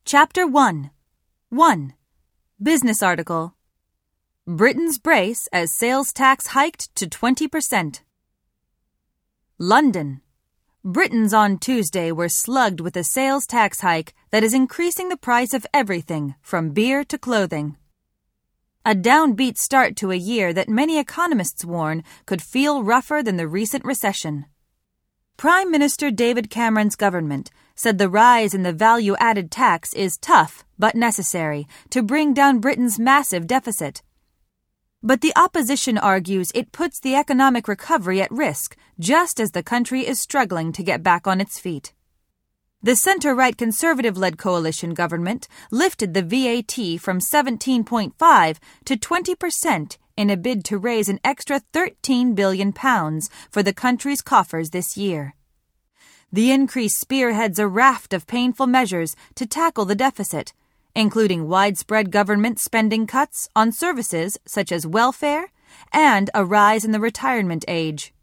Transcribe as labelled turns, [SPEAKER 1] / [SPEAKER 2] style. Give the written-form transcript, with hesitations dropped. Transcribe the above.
[SPEAKER 1] Chapter 1. 1. Business article. Britain's brace as sales tax hiked to 20%. London. Britons on Tuesday were slugged with a sales tax hike that is increasing the price of everything from beer to clothing. A downbeat start to a year that many economists warn could feel rougher than the recent recession. Prime Minister David Cameron's government said the rise in the value-added tax is tough but necessary to bring down Britain's massive deficit. But the opposition argues it puts the economic recovery at risk just as the country is struggling to get back on its feet. The center-right Conservative-led coalition government lifted the VAT from 17.5% to 20% in a bid to raise an extra £13 billion for the country's coffers this year. The increase spearheads a raft of painful measures to tackle the deficit, including widespread government spending cuts on services such as welfare and a rise in the retirement age.